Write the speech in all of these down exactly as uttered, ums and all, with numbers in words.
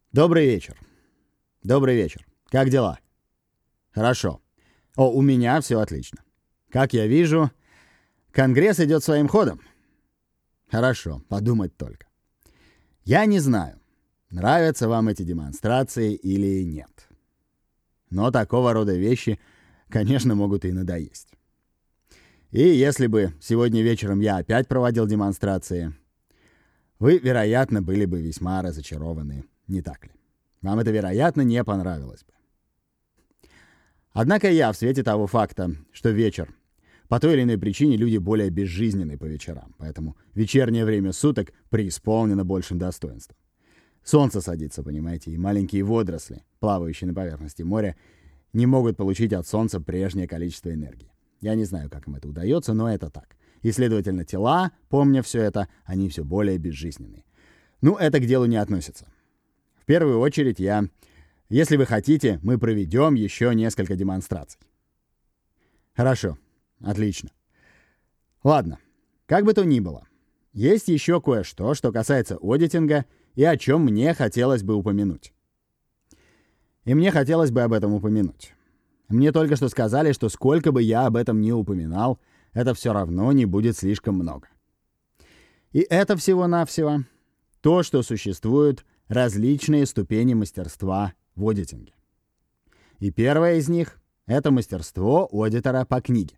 Добрый вечер. Добрый вечер. Как дела? Хорошо. О, у меня все отлично. Как я вижу, Конгресс идет своим ходом. Хорошо, подумать только. Я не знаю, нравятся вам эти демонстрации или нет. Но такого рода вещи, конечно, могут и надоесть. И если бы сегодня вечером я опять проводил демонстрации, вы, вероятно, были бы весьма разочарованы, не так ли? Вам это, вероятно, не понравилось бы. Однако я в свете того факта, что вечер, по той или иной причине люди более безжизненны по вечерам, поэтому вечернее время суток преисполнено большим достоинством. Солнце садится, понимаете, и маленькие водоросли, плавающие на поверхности моря, не могут получить от солнца прежнее количество энергии. Я не знаю, как им это удается, но это так. И, следовательно, тела, помня все это, они все более безжизненные. Ну, это к делу не относится. В первую очередь я... Если вы хотите, мы проведем еще несколько демонстраций. Хорошо. Отлично. Ладно. Как бы то ни было. Есть еще кое-что, что касается аудитинга и о чем мне хотелось бы упомянуть. И мне хотелось бы об этом упомянуть. Мне только что сказали, что сколько бы я об этом ни упоминал, это все равно не будет слишком много. И это всего-навсего то, что существуют различные ступени мастерства в аудитинге. И первое из них — это мастерство аудитора по книге.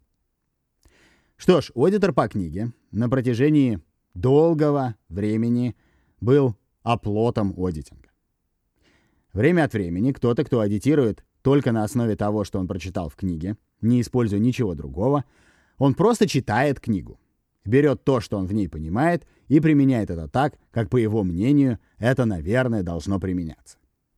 Что ж, аудитор по книге на протяжении долгого времени был оплотом аудитинга. Время от времени кто-то, кто аудитирует только на основе того, что он прочитал в книге, не используя ничего другого, он просто читает книгу, берет то, что он в ней понимает, и применяет это так, как, по его мнению, это, наверное, должно применяться.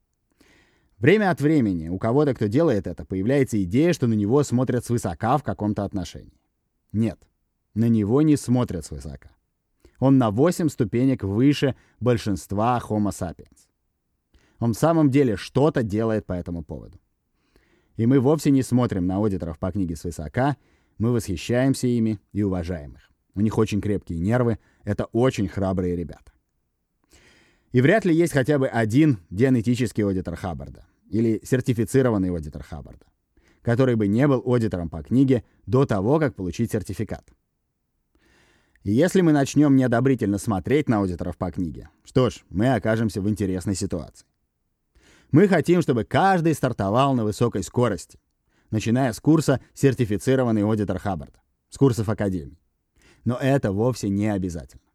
Время от времени у кого-то, кто делает это, появляется идея, что на него смотрят свысока в каком-то отношении. Нет, на него не смотрят свысока. Он на восемь ступенек выше большинства Homo sapiens. Он в самом деле что-то делает по этому поводу. И мы вовсе не смотрим на аудиторов по книге свысока, мы восхищаемся ими и уважаем их. У них очень крепкие нервы, это очень храбрые ребята. И вряд ли есть хотя бы один дианетический аудитор Хаббарда или сертифицированный аудитор Хаббарда, который бы не был аудитором по книге до того, как получить сертификат. И если мы начнем неодобрительно смотреть на аудиторов по книге, что ж, мы окажемся в интересной ситуации. Мы хотим, чтобы каждый стартовал на высокой скорости, начиная с курса «Сертифицированный аудитор Хаббарда», с курсов Академии. Но это вовсе не обязательно.